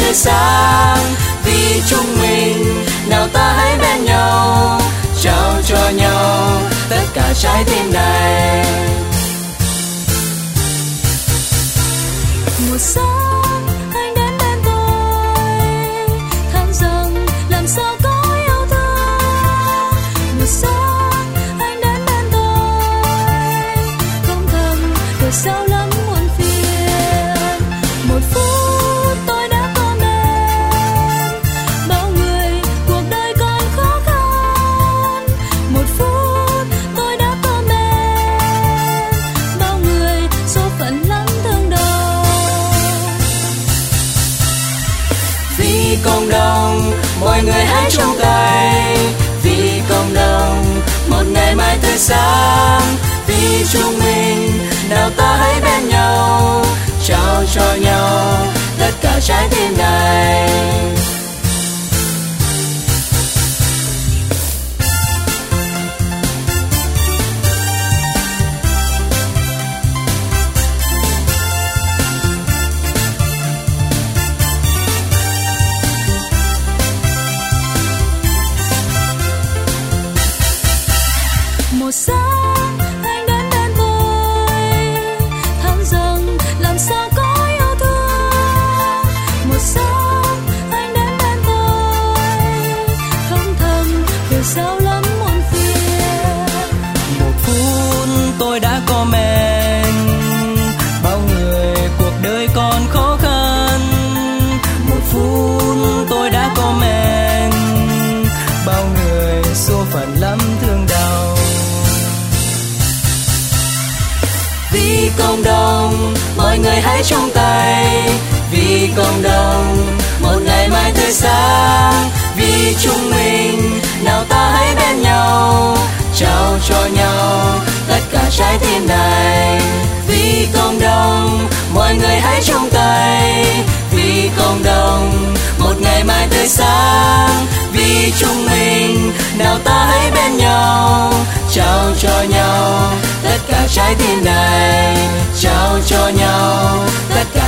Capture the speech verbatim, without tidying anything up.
tươi sáng. Vì chúng mình nào ta hãy bên nhau, trao cho nhau tất cả trái tim này. Một sáng anh đến bên tôi, than rằng làm sao có yêu thương. Một sáng anh đến bên tôi, không thầm đời sao lắm muộn phiền. Một phút tôi đã có bên, bao người cuộc đời còn khó khăn. Một phút tôi đã có bên, bao người số phận lắm thương đau. Vì cộng đồng mọi người hãy chung tay, vì cộng đồng một ngày mai tươi sáng. Vì chúng mình nào ta hãy bên nhau, trao cho nhau tất cả trái tim này. Một sáng anh đến bên tôi, than rằng làm sao có yêu thương. Một sáng anh đến bên tôi, không thầm hiểu sao lắm muộn phiền. Một phút tôi đã có men, bao người cuộc đời còn khó khăn. Một phút tôi đã có men, bao người số phận lắm thương đau. Vì cộng đồng mọi người hãy chung tay, vì cộng đồng một ngày mai tươi sáng. Vì chúng mình nào ta hãy bên nhau, trao cho nhau tất cả trái tim này. Vì cộng đồng mọi người hãy chung tay, vì cộng đồng một ngày mai tươi sáng. Vì chúng mình nào ta hãy bên nhau, trao cho nhau tất cả trái tim này, trao cho nhau tất cả